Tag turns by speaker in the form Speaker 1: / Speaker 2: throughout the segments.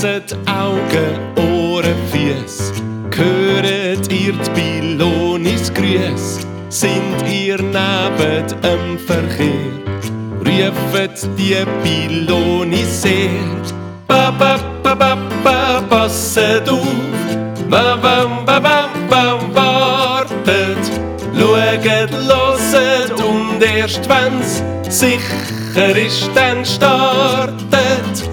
Speaker 1: Hört Augen, Ohren, Füße. Hört ihr die Pilonis Grüße? Sind ihr neben dem Verkehr? Ruft die Pilonis sehr. Ba ba ba ba ba, passet auf. Ba ba ba ba ba, wartet. Schaut, hört und erst wenn's sicher ist, dann startet.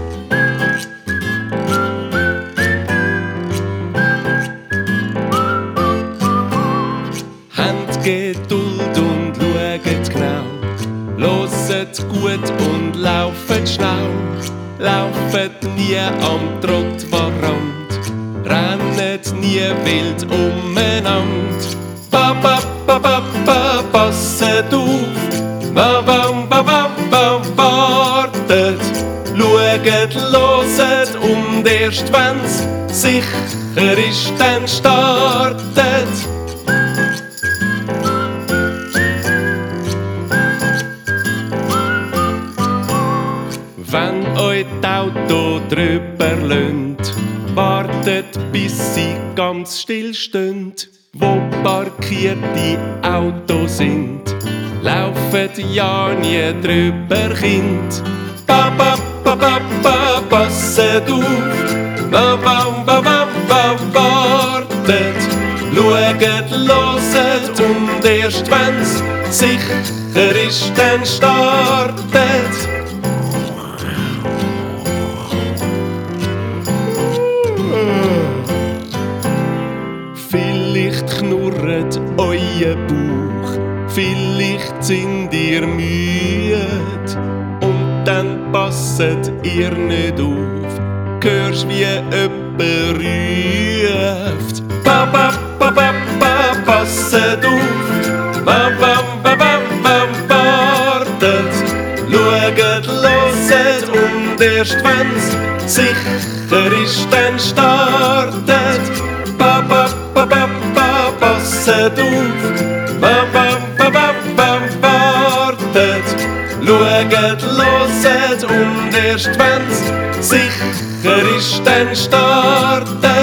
Speaker 1: Habt Geduld und schaut genau. Hört gut und laufet schnell. Laufet nie am Trottwand. Rennet nie wild umeinander. Ba ba ba ba ba, passet auf. Ba ba ba ba ba, wartet. Schaut, hört und erst wenn's sicher ist, dann startet. Wenn euch die Auto drüber lönt, wartet bis sie ganz still stehen. Wo parkierte Autos sind, laufet ja nie drüber, Kind. Ba ba ba ba ba, passet auf. Ba ba ba ba ba, wartet. Schaut, hört und erst wenn's sicher ist, dann startet. Vielleicht knurrt euer Bauch, vielleicht sind ihr müde und dann passet ihr nicht auf. Hörst wie jemand ruft. Ba ba ba ba ba, passet auf. Ba ba ba ba ba, wartet. Schaut, hört und erst wenn's sicher ist, dann startet. Ba ba ba ba ba, passet auf. Ba ba ba ba ba, wartet. Schaut, hört und erst wenn's sicher ist, dann startet.